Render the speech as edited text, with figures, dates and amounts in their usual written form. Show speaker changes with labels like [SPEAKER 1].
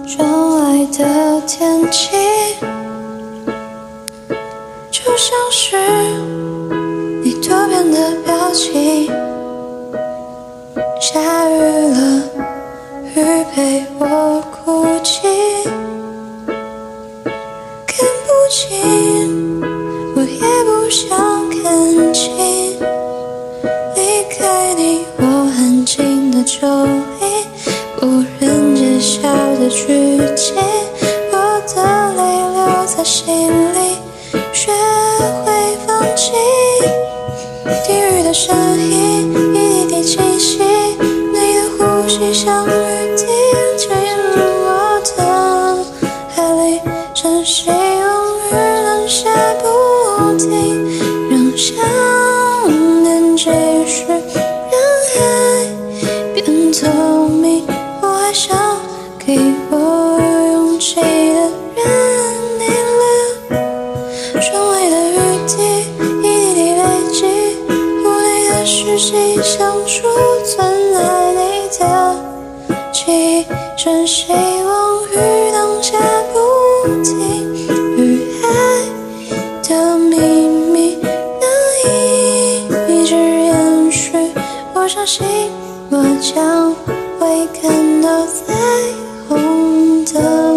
[SPEAKER 1] 窗外的天气，就像是你多变的表情。下雨了，雨陪我哭泣，看不清，我也不想看清。离开你，我安静的抽离，不忍揭晓的剧情，我的泪留在心里，学会放弃。地狱的声音一滴滴清晰，你的呼吸像雨滴，浸入我的海里，真希望雨能下不停，让想念继续，让爱变透明。我还想给我勇气的人，你了。窗外的雨滴一滴滴累积，屋内的湿气像储存爱你的记忆，真希望雨能下不停，与爱的秘密能一直延续。我相信我将会看到彩虹的